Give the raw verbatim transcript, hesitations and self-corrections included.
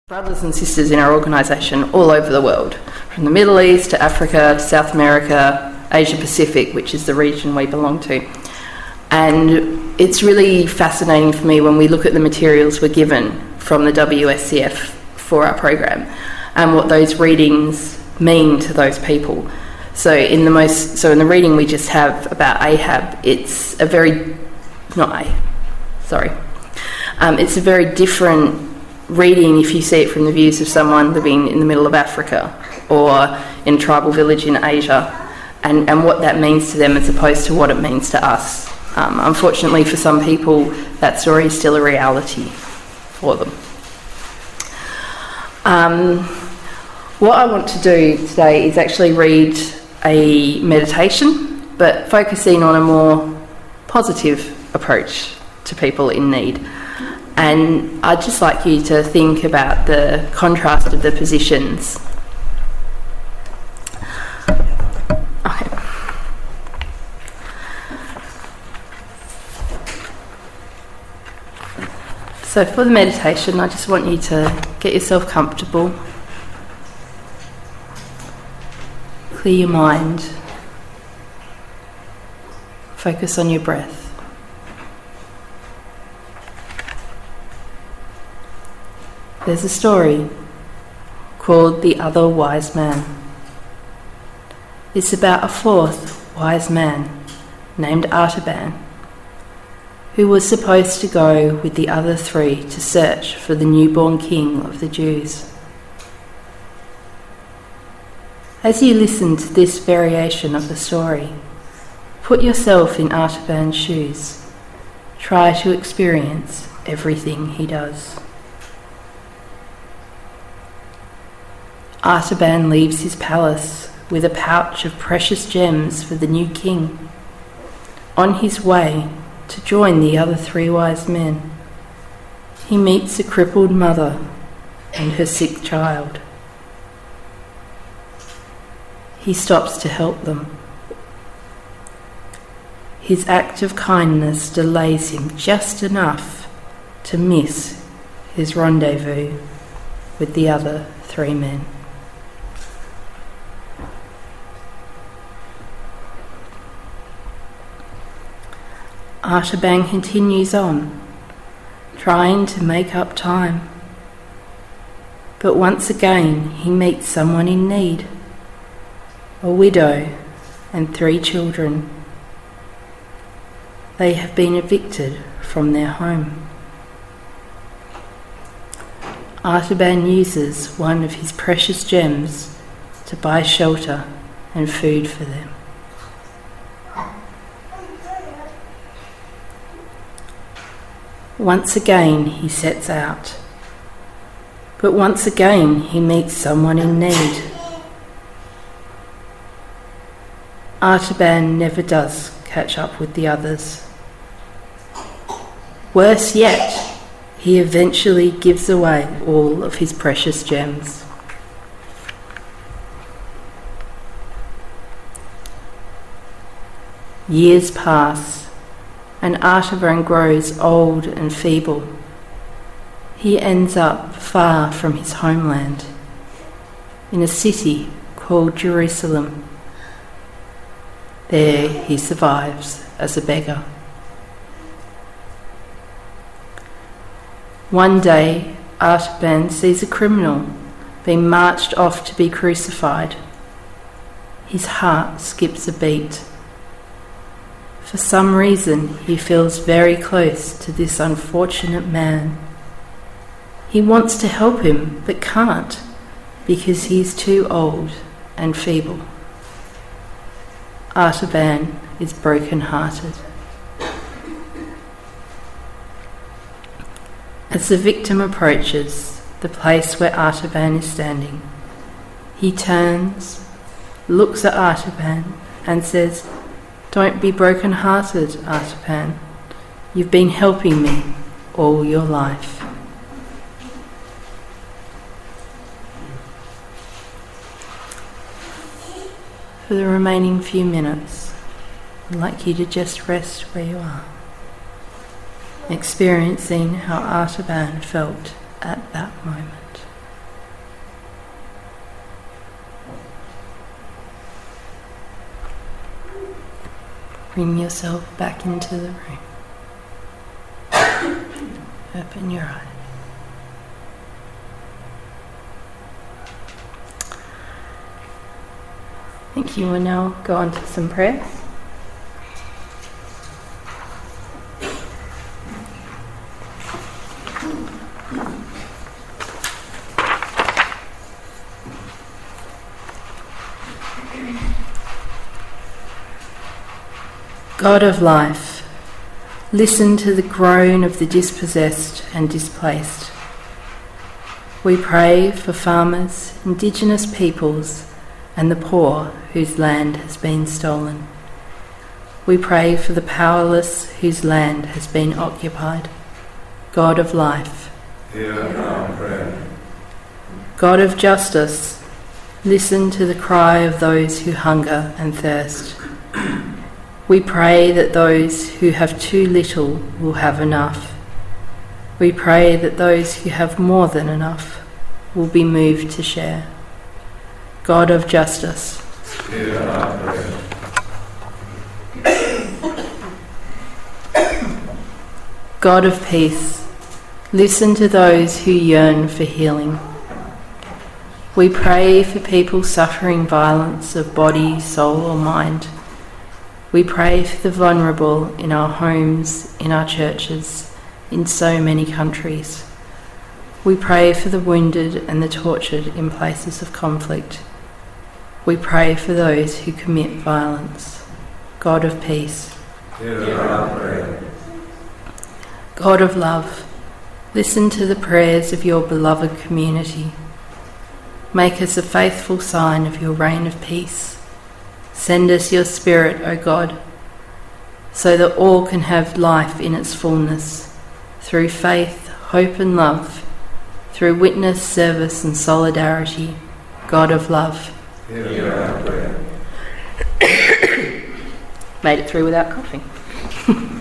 brothers and sisters in our organisation all over the world, from the Middle East to Africa to South America, Asia Pacific, which is the region we belong to. And it's really fascinating for me when we look at the materials we're given from the W S C F for our program and what those readings mean to those people. So in the most, so in the reading we just have about Ahab, it's a very, not A, sorry, um, it's a very different reading if you see it from the views of someone living in the middle of Africa or in a tribal village in Asia, and, and what that means to them as opposed to what it means to us. Um, unfortunately for some people, that story is still a reality for them. Um, what I want to do today is actually read a meditation, but focusing on a more positive approach to people in need. And I'd just like you to think about the contrast of the positions. Okay. So for the meditation, I just want you to get yourself comfortable, clear your mind, focus on your breath. There's a story called The Other Wise Man. It's about a fourth wise man named Artaban, who was supposed to go with the other three to search for the newborn king of the Jews. As you listen to this variation of the story, put yourself in Artaban's shoes. Try to experience everything he does. Artaban leaves his palace with a pouch of precious gems for the new king. On his way to join the other three wise men, he meets a crippled mother and her sick child. He stops to help them. His act of kindness delays him just enough to miss his rendezvous with the other three men. Artaban continues on, trying to make up time. But once again he meets someone in need, a widow and three children. They have been evicted from their home. Artaban uses one of his precious gems to buy shelter and food for them. Once again he sets out, but once again he meets someone in need. Artaban never does catch up with the others. Worse yet, he eventually gives away all of his precious gems. Years pass, and Artaban grows old and feeble. He ends up far from his homeland, in a city called Jerusalem. There he survives as a beggar. One day, Artaban sees a criminal being marched off to be crucified. His heart skips a beat. For some reason, he feels very close to this unfortunate man. He wants to help him, but can't, because he's too old and feeble. Artaban is broken-hearted. As the victim approaches the place where Artaban is standing, he turns, looks at Artaban and says, "Don't be broken-hearted, Artaban. You've been helping me all your life." For the remaining few minutes, I'd like you to just rest where you are, experiencing how Artaban felt at that moment. bring yourself back into the room. Open your eyes. Thank you. We'll now go on to some prayers. God of life, listen to the groan of the dispossessed and displaced. We pray for farmers, Indigenous peoples, and the poor whose land has been stolen. We pray for the powerless whose land has been occupied. God of life, hear our prayer. God of justice, listen to the cry of those who hunger and thirst. We pray that those who have too little will have enough. We pray that those who have more than enough will be moved to share. God of justice, hear our prayer. God of peace, listen to those who yearn for healing. We pray for people suffering violence of body, soul or mind. We pray for the vulnerable in our homes, in our churches, in so many countries. We pray for the wounded and the tortured in places of conflict. We pray for those who commit violence. God of peace, hear our prayer. God of love, listen to the prayers of your beloved community. Make us a faithful sign of your reign of peace. Send us your Spirit, O God, so that all can have life in its fullness, through faith, hope and love, through witness, service and solidarity. God of love, hear our prayer. Made it through without coughing.